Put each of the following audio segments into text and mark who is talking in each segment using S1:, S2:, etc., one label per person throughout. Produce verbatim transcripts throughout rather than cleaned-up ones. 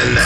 S1: Nation.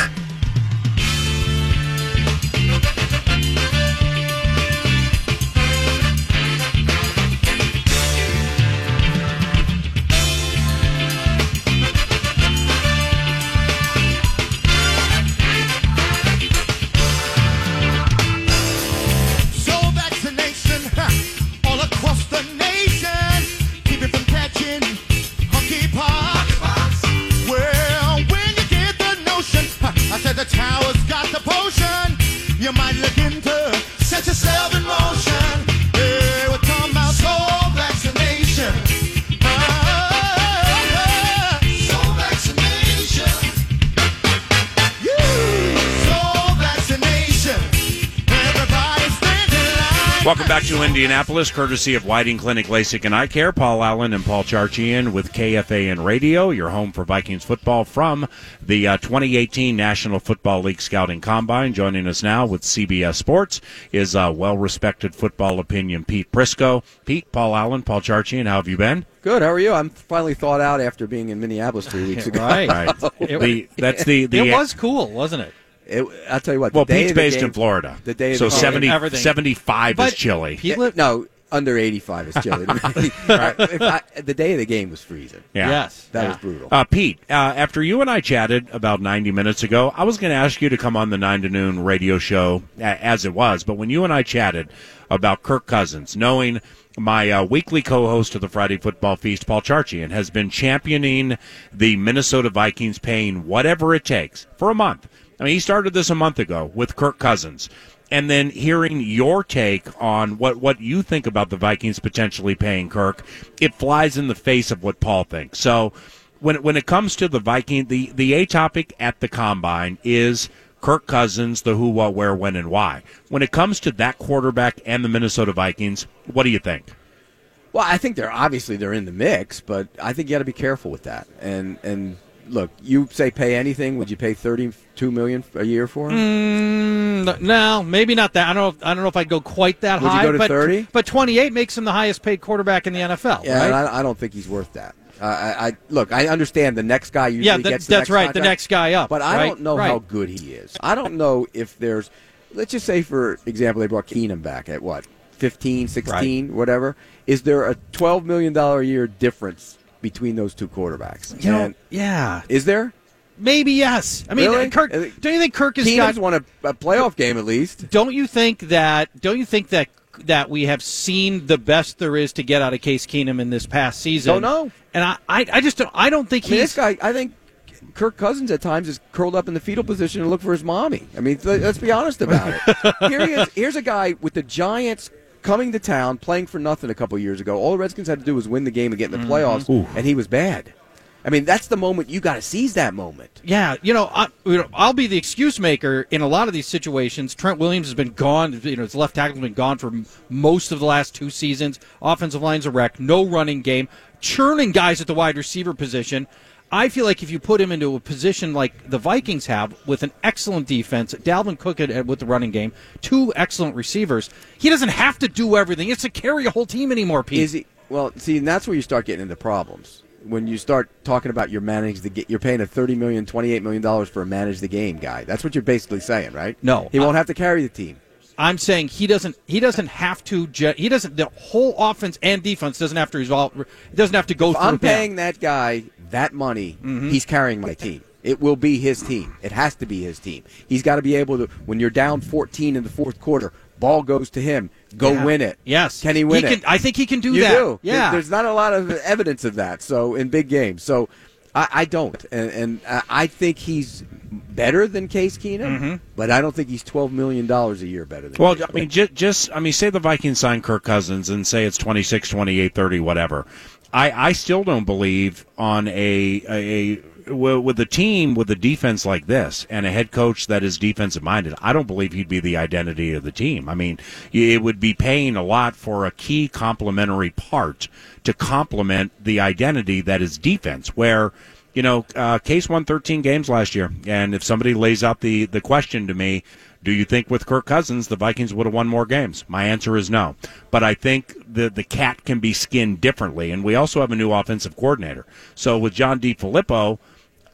S2: Welcome back to Indianapolis, courtesy of Whiting Clinic LASIK and Eye Care. Paul Allen and Paul Charchian with K F A N Radio, your home for Vikings football from the uh, twenty eighteen National Football League Scouting Combine. Joining us now with C B S Sports is uh, well-respected football opinion Pete Prisco. Pete, Paul Allen, Paul Charchian, how have you been?
S3: Good. How are you? I'm finally thawed out after being in Minneapolis three weeks ago.
S2: Right. right. The, that's the, the
S4: it was cool, wasn't it?
S3: It, I'll tell you what.
S2: Well,
S3: the day
S2: Pete's
S3: of the
S2: based
S3: game,
S2: in Florida,
S3: the day of
S2: so
S3: the
S2: seventy,
S4: everything.
S2: seventy-five
S4: But
S2: is chilly.
S4: Pete lived,
S3: no, under eighty-five is chilly. To me. Right. If I, the day of the game was freezing.
S2: Yeah.
S4: Yes,
S3: that
S4: yeah.
S3: was brutal.
S2: Uh, Pete, uh, after you and I chatted about ninety minutes ago, I was going to ask you to come on the nine to noon radio show uh, as it was, but when you and I chatted about Kirk Cousins, knowing my uh, weekly co-host of the Friday Football Feast, Paul Charchian, has been championing the Minnesota Vikings paying whatever it takes for a month. I mean, he started this a month ago with Kirk Cousins. And then hearing your take on what, what you think about the Vikings potentially paying Kirk, it flies in the face of what Paul thinks. So when when it comes to the Viking, the, the A topic at the Combine is Kirk Cousins, the who, what, where, when, and why. When it comes to that quarterback and the Minnesota Vikings, what do you think?
S3: Well, I think they're obviously they're in the mix, but I think you got to be careful with that. And and look, you say pay anything. Would you pay thirty-two million dollars a year for him?
S4: Mm, no, maybe not that. I don't know. I don't know if I'd go quite that
S3: Would
S4: high.
S3: you go to
S4: but,
S3: thirty?
S4: But twenty-eight makes him the highest paid quarterback in the N F L.
S3: Yeah,
S4: right?
S3: and I, I don't think he's worth that. Uh, I, I look. I understand the next guy usually
S4: yeah, that,
S3: gets the
S4: that's
S3: next
S4: right.
S3: contract,
S4: The next guy up.
S3: but I
S4: right?
S3: don't know
S4: right.
S3: how good he is. I don't know if there's. Let's just say, for example, they brought Keenum back at what, fifteen, sixteen, right. whatever. Is there a twelve million dollars a year difference between those two quarterbacks?
S4: You know,
S3: and
S4: yeah.
S3: Is there?
S4: Maybe yes. I mean,
S3: really?
S4: Kirk. Don't you think Kirk has
S3: Keenum's
S4: got?
S3: won a, a playoff game at least.
S4: Don't you think that? Don't you think that that we have seen the best there is to get out of Case Keenum in this past season?
S3: Don't know.
S4: And I, I, I just don't. I don't think
S3: I mean,
S4: he's.
S3: this guy. I think Kirk Cousins at times is curled up in the fetal position and look for his mommy. I mean, th- let's be honest about it. Here he is. Here's a guy with the Giants coming to town, playing for nothing a couple years ago. All the Redskins had to do was win the game and get in the playoffs, mm-hmm. and he was bad. I mean, that's the moment you got to seize that moment.
S4: Yeah, you know, I, you know, I'll be the excuse maker in a lot of these situations. Trent Williams has been gone. You know, his left tackle has been gone for most of the last two seasons. Offensive line's a wreck. No running game. Churning guys at the wide receiver position. I feel like if you put him into a position like the Vikings have, with an excellent defense, Dalvin Cook with the running game, two excellent receivers, he doesn't have to do everything. He has to carry a whole team anymore, Pete.
S3: Is he? Well, see, and that's where you start getting into problems. When you start talking about your manage the, you're paying a thirty million dollars, twenty-eight million dollars for a manage the game guy. That's what you're basically saying, right?
S4: No,
S3: he won't have to carry the team.
S4: I'm saying he doesn't. He doesn't have to. He doesn't. The whole offense and defense doesn't have to resolve. Doesn't have to go
S3: if
S4: through.
S3: I'm paying
S4: him.
S3: that guy that money.
S4: Mm-hmm.
S3: He's carrying my team. It will be his team. It has to be his team. He's got to be able to. When you're down fourteen in the fourth quarter, ball goes to him. Go
S4: yeah.
S3: win it.
S4: Yes.
S3: Can he win
S4: he
S3: it?
S4: Can, I think he can do
S3: you
S4: that.
S3: Do.
S4: Yeah.
S3: There's not a lot of evidence of that. So in big games, so I, I don't, and, and I think he's better than Case Keenum,
S4: mm-hmm.
S3: but I don't think he's twelve million dollars a year better than.
S2: Well,
S3: Case
S2: I mean, just, just I mean, say the Vikings sign Kirk Cousins and say it's twenty-six, twenty-eight, thirty, whatever. I, I still don't believe on a a. with a team with a defense like this and a head coach that is defensive minded, I don't believe he'd be the identity of the team. I mean, it would be paying a lot for a key complementary part to complement the identity that is defense, where, you know, uh, Case won thirteen games last year. And if somebody lays out the, the question to me, do you think with Kirk Cousins the Vikings would have won more games? My answer is no. But I think the the cat can be skinned differently. And we also have a new offensive coordinator. So with John DeFilippo,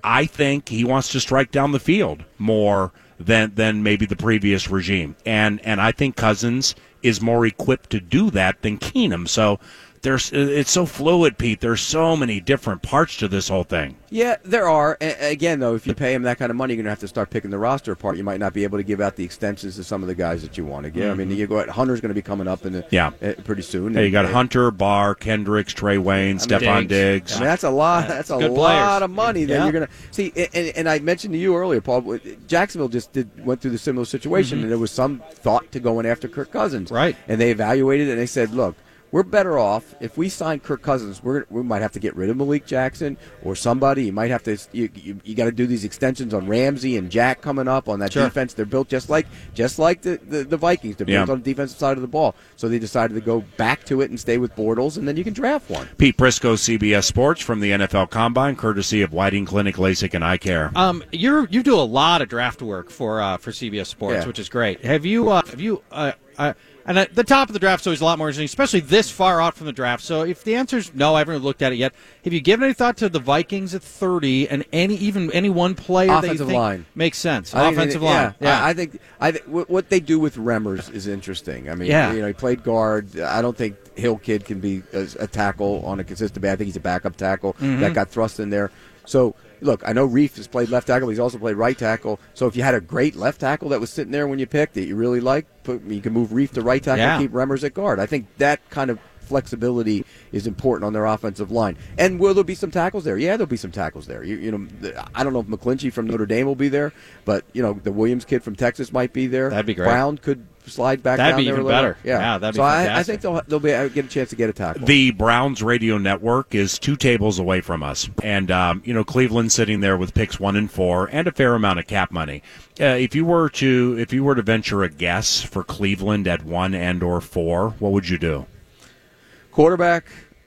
S2: I think he wants to strike down the field more than than maybe the previous regime. And and I think Cousins is more equipped to do that than Keenum. So there's it's so fluid, Pete. There's so many different parts to this whole thing.
S3: Yeah, there are. A- again, though, if you pay him that kind of money, you're going to have to start picking the roster apart. You might not be able to give out the extensions to some of the guys that you want to give. Mm-hmm. I mean, you go at Hunter's going to be coming up in the,
S2: yeah.
S3: uh, pretty soon.
S2: Hey, you got
S3: and,
S2: Hunter, Barr, Kendricks, Trey Wayne, I mean, Stephon Diggs.
S3: I mean, that's a lot. That's a
S4: Good
S3: lot
S4: players.
S3: of money that
S4: yeah.
S3: you're going to see. And, and I mentioned to you earlier, Paul. Jacksonville just did went through the similar situation, mm-hmm. and there was some thought to going after Kirk Cousins.
S4: Right.
S3: And they evaluated it, and they said, look, we're better off if we sign Kirk Cousins. We're, we might have to get rid of Malik Jackson or somebody. You might have to. You, you, you got to do these extensions on Ramsey and Jack coming up on that
S4: sure.
S3: defense. They're built just like just like the, the, the Vikings. They're
S2: yeah.
S3: built on the defensive side of the ball. So they decided to go back to it and stay with Bortles, and then you can draft one.
S2: Pete Prisco, C B S Sports from the N F L Combine, courtesy of Whiting Clinic, LASIK, and Eye Care.
S4: Um, you you do a lot of draft work for uh, for C B S Sports,
S3: yeah.
S4: which is great. Have you uh, have you? Uh, uh, And at the top of the draft is always a lot more interesting, especially this far out from the draft. So if the answer is no, I haven't looked at it yet. Have you given any thought to the Vikings at thirty and any even any one player
S3: Offensive
S4: that you think
S3: line.
S4: makes sense?
S3: I think
S4: Offensive
S3: they-
S4: line.
S3: Yeah,
S4: Yeah.
S3: I, I think I th- what they do with Remmers is interesting. I mean,
S4: Yeah.
S3: you know, he played guard. I don't think Hill Kid can be a, a tackle on a consistent basis. I think he's a backup tackle
S4: Mm-hmm.
S3: that got thrust in there. So. Look, I know Reef has played left tackle. But he's also played right tackle. So if you had a great left tackle that was sitting there when you picked that you really liked, put, you can move Reef to right tackle
S4: Yeah.
S3: and keep Remmers at guard. I think that kind of flexibility is important on their offensive line. And will there be some tackles there? Yeah, there'll be some tackles there. You, you know, I don't know if McClinchy from Notre Dame will be there, but you know, the Williams kid from Texas might be there.
S4: That'd be great.
S3: Brown could slide back
S4: That'd
S3: down
S4: be
S3: there
S4: even
S3: a little.
S4: better.
S3: Yeah,
S4: Yeah, that'd be
S3: so I, I
S4: fantastic.
S3: think they'll they'll be uh, get a chance to get a tackle.
S2: The Browns radio network is two tables away from us, and um, you know Cleveland's sitting there with picks one and four and a fair amount of cap money. Uh, if you were to if you were to venture a guess for Cleveland at one and or four, what would you do?
S3: Quarterback,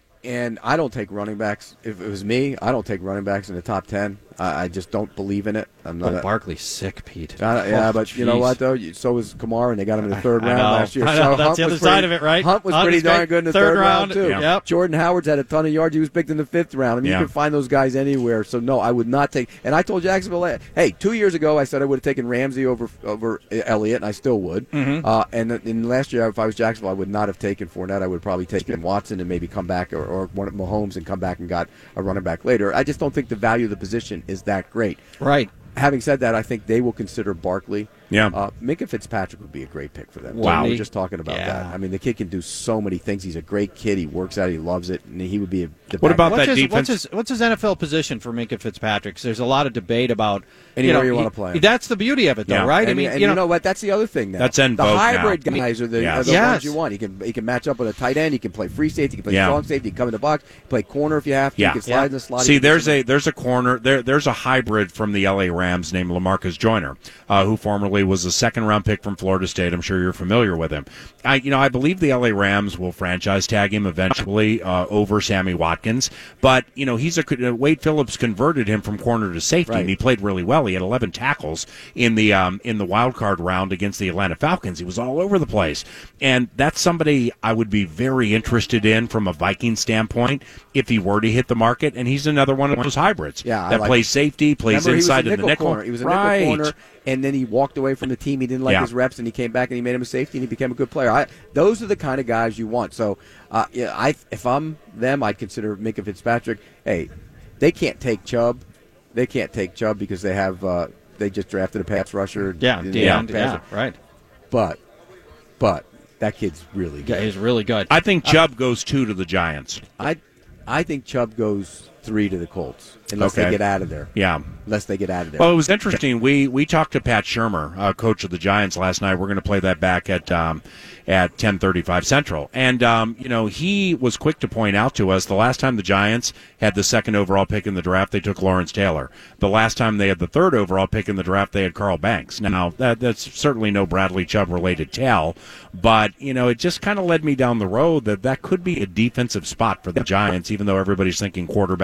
S3: and I don't take running backs. If it was me, I don't take running backs in the top ten. I, I just don't believe in it. I'm not.
S4: Oh,
S3: a,
S4: Barkley's sick, Pete.
S3: Uh, yeah,
S4: Oh,
S3: but you know
S4: jeez.
S3: what though? You- So was Kamara, and they got him in the third
S4: I
S3: round
S4: know.
S3: last year.
S4: I know.
S3: So
S4: That's
S3: Hunt
S4: the other
S3: was
S4: side
S3: pretty-
S4: of it, right?
S3: Hunt was
S4: Hunt
S3: pretty
S4: is
S3: darn
S4: great.
S3: good in the
S4: Third
S3: third, round,
S4: round,
S3: too.
S4: yep.
S3: Jordan Howard's had a ton of yards. He was picked in the fifth round. I mean,
S2: Yeah.
S3: you can find those guys anywhere. So no, I would not take. And I told Jacksonville, hey, two years ago I said I would have taken Ramsey over over Elliott, and I still would.
S4: Mm-hmm.
S3: Uh, and in last year, if I was Jacksonville, I would not have taken Fournette. I would have probably taken Watson and maybe come back, or, or one of Mahomes and come back and got a running back later. I just don't think the value of the position is that great.
S4: Right.
S3: Having said that, I think they will consider Barkley.
S2: Yeah.
S3: Uh, Minka Fitzpatrick would be a great pick for them.
S2: Wow.
S3: We were just talking about
S4: Yeah.
S3: that. I mean, the kid can do so many things. He's a great kid. He works out. He loves it. And he would be a the
S2: What
S3: back-
S2: about
S4: What's
S2: that
S4: his,
S2: defense?
S4: what's his what's his N F L position for Minka Fitzpatrick? 'Cause there's a lot of debate about
S3: Anywhere
S4: you,
S3: you
S4: know,
S3: wanna
S4: he-
S3: play him.
S4: That's the beauty of it, though,
S2: Yeah.
S4: right?
S3: And,
S4: I mean,
S3: and
S4: you
S3: you
S4: know,
S3: know what? That's the other thing now.
S2: That's en
S3: the
S2: vogue
S3: hybrid
S2: now.
S3: guys are the,
S2: Yes.
S3: are the
S4: Yes.
S3: ones you want. He can he can match up with a tight end. He can play free safety. He can play
S2: Yeah.
S3: strong safety. He can come in the box. Play corner if you have to.
S2: Yeah.
S3: He can slide
S4: Yeah.
S3: in the slot.
S2: See,
S3: He can
S2: there's
S3: do
S2: a there's a corner there. There's a hybrid from the L A Rams named LaMarcus Joyner, uh, who formerly was a second round pick from Florida State. I'm sure you're familiar with him. I you know I believe the L A Rams will franchise tag him eventually uh, over Sammy Watkins. But you know he's a Wade Phillips converted him from corner to safety,
S3: Right.
S2: and he played really well. He had eleven tackles in the um, in the wild card round against the Atlanta Falcons. He was all over the place, and that's somebody I would be very interested in from a Viking standpoint if he were to hit the market. And he's another one of those hybrids
S3: Yeah, I
S2: that
S3: like
S2: plays safety, plays
S3: Remember,
S2: inside
S3: he was a
S2: in the nickel.
S3: corner. He was a
S2: right.
S3: nickel corner, and then he walked away from the team. He didn't like
S2: Yeah.
S3: his reps, and he came back and he made him a safety, and he became a good player. I, those are the kind of guys you want. So, uh, yeah, I if I'm them, I'd consider Minka Fitzpatrick. Hey, they can't take Chubb. They can't take Chubb because they have uh, they just drafted a pass rusher.
S4: yeah,
S3: and-
S4: yeah,
S3: and
S4: yeah,
S3: pass-
S4: right.
S3: But, but that kid's really
S4: Yeah,
S3: good.
S4: he's really good.
S2: I think Chubb goes two to the Giants.
S3: I, I think Chubb goes three to the Colts unless
S2: Okay.
S3: they get out of there.
S2: Yeah.
S3: Unless they get out of there.
S2: Well, it was interesting. We we talked to Pat Shermer, uh, coach of the Giants, last night. We're going to play that back at um, at ten thirty-five Central. And, um, you know, he was quick to point out to us the last time the Giants had the second overall pick in the draft, they took Lawrence Taylor. The last time they had the third overall pick in the draft, they had Carl Banks. Now, that, that's certainly no Bradley Chubb-related tell, but, you know, it just kind of led me down the road that that could be a defensive spot for the Giants, even though everybody's thinking quarterback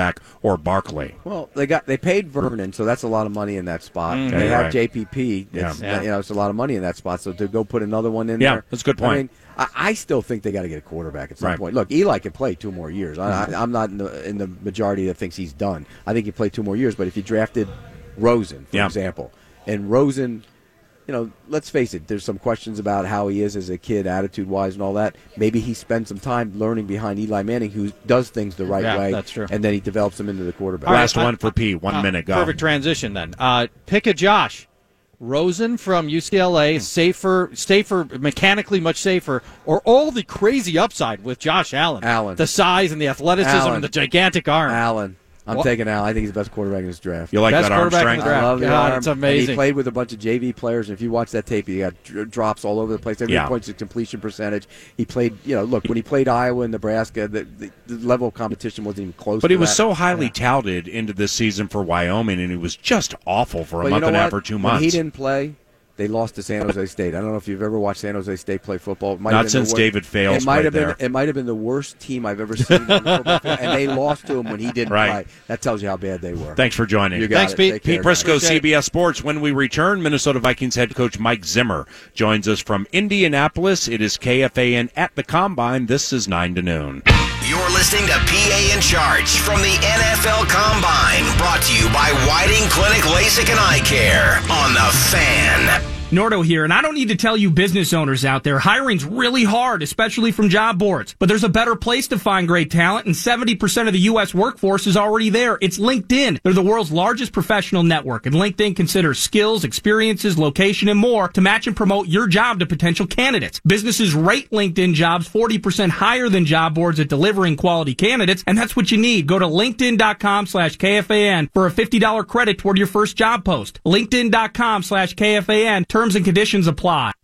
S2: quarterback or Barkley.
S3: Well, they got they paid Vernon, so that's a lot of money in that spot.
S2: Mm,
S3: they have
S2: right.
S3: J P P. It's,
S2: Yeah.
S3: You know, it's a lot of money in that spot. So to go put another one in
S2: Yeah,
S3: there,
S2: that's a good point.
S3: I mean, I, I still think they got to get a quarterback at some
S2: Right.
S3: point. Look, Eli can play two more years. I, I, I'm not in the in the majority that thinks he's done. I think he play two more years. But if you drafted Rosen, for
S2: Yeah.
S3: example, and Rosen. You know, let's face it, there's some questions about how he is as a kid, attitude-wise and all that. Maybe he spends some time learning behind Eli Manning, who does things the right
S4: Yeah,
S3: way,
S4: that's true.
S3: and then he develops them into the quarterback.
S4: All right,
S2: Last
S4: I-
S2: one for P. One
S4: Uh,
S2: minute, go.
S4: Perfect transition then. Uh, pick a Josh. Rosen from U C L A, safer, safer, mechanically much safer, or all the crazy upside with Josh Allen.
S3: Allen.
S4: The size and the athleticism
S3: Allen.
S4: and the gigantic arm.
S3: Allen. I'm
S4: What?
S3: taking Allen. I think he's the best quarterback in this draft.
S2: You like
S4: Best
S2: that arm
S4: quarterback in
S2: strength?
S4: the draft.
S3: I love the
S4: God,
S3: arm.
S4: it's amazing.
S3: And he played with a bunch of J V players, and if you watch that tape, he got dr- drops all over the place. Every
S2: Yeah.
S3: point's his completion percentage. He played, you know, look, when he played Iowa and Nebraska, the, the, the level of competition wasn't even close
S2: But
S3: to
S2: he was
S3: that.
S2: so highly touted into this season for Wyoming, and he was just awful for a
S3: But
S2: month
S3: you know
S2: and a
S3: what?
S2: half or two
S3: When
S2: months.
S3: he didn't play, they lost to San Jose State. I don't know if you've ever watched San Jose State play football. It might
S2: Not
S3: have been
S2: since
S3: the wor-
S2: David Fales
S3: It might
S2: played
S3: have been.
S2: there.
S3: It might have been the worst team I've ever seen on the football field, and they lost to him when he didn't
S2: Right.
S3: play. That tells you how bad they were.
S2: Thanks for joining.
S3: You got
S4: Thanks,
S3: it.
S4: Pete.
S3: Take
S2: Pete
S3: care,
S2: Prisco,
S3: guys.
S4: Appreciate
S2: C
S4: it.
S2: B S Sports. When we return, Minnesota Vikings head coach Mike Zimmer joins us from Indianapolis. It is K F A N at the Combine. This is nine to noon.
S1: You're listening to P A in Charge from the N F L Combine, brought to you by Whiting Clinic LASIK and Eye Care on the Fan.
S5: Nordo here, and I don't need to tell you business owners out there, hiring's really hard, especially from job boards. But there's a better place to find great talent, and seventy percent of the U S workforce is already there. It's LinkedIn. They're the world's largest professional network, and LinkedIn considers skills, experiences, location, and more to match and promote your job to potential candidates. Businesses rate LinkedIn jobs forty percent higher than job boards at delivering quality candidates, and that's what you need. Go to linkedin.com slash KFAN for a fifty dollars credit toward your first job post. linkedin.com slash KFAN. Terms and conditions apply.